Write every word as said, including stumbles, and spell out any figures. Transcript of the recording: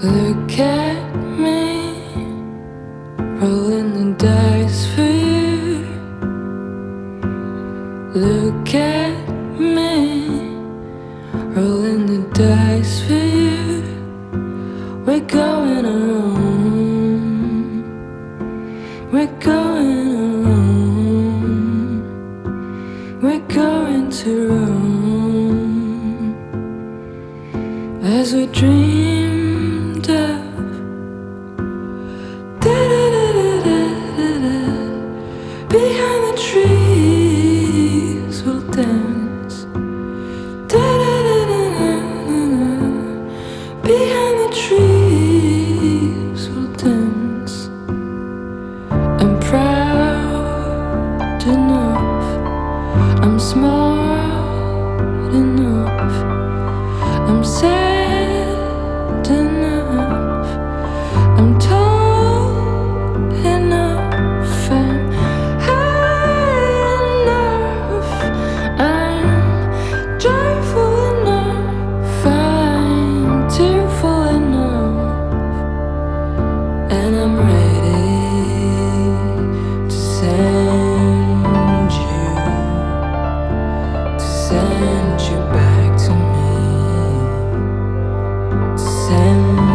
Look at me, rolling the dice for you. Look at me, rolling the dice for you. We're going home, we're going home, we're going to Rome, as we dreamed of. Behind the trees we'll dance. Da-da-da-da-da-da. Behind the trees we'll dance. I'm proud enough, I'm smart enough, I'm sad enough, I'm tall enough, I'm high enough, I'm joyful enough, I'm tearful enough, and I'm ready to send you, to send you back to me, to send